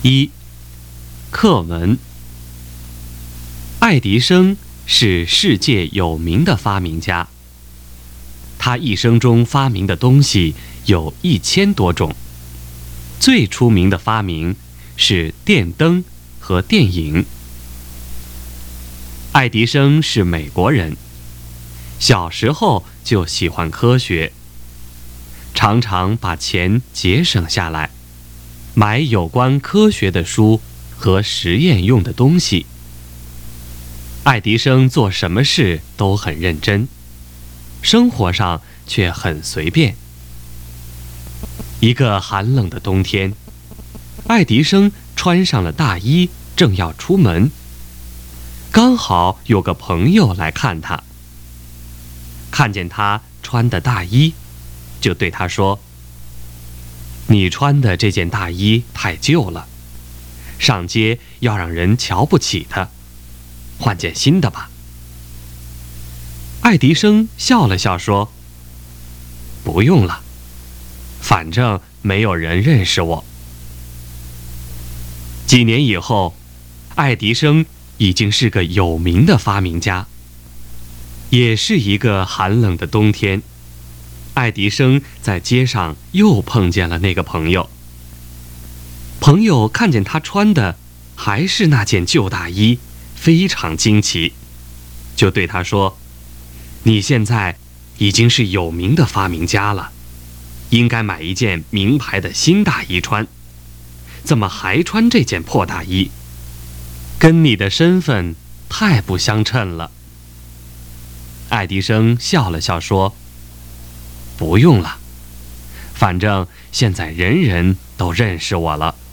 一、课文。爱迪生是世界有名的发明家，他一生中发明的东西有1000多种。最出名的发明是电灯和电影。爱迪生是美国人，小时候就喜欢科学，常常把钱节省下来，买有关科学的书和实验用的东西。爱迪生做什么事都很认真，生活上却很随便。一个寒冷的冬天，爱迪生穿上了大衣，正要出门，刚好有个朋友来看他，看见他穿的大衣，就对他说：“你穿的这件大衣太旧了，上街要让人瞧不起它，换件新的吧。”爱迪生笑了笑说：“不用了，反正没有人认识我。”几年以后，爱迪生已经是个有名的发明家。也是一个寒冷的冬天，爱迪生在街上又碰见了那个朋友。朋友看见他穿的还是那件旧大衣，非常惊奇，就对他说：“你现在已经是有名的发明家了，应该买一件名牌的新大衣穿，怎么还穿这件破大衣？跟你的身份太不相称了。”爱迪生笑了笑说：“不用了，反正现在人人都认识我了。”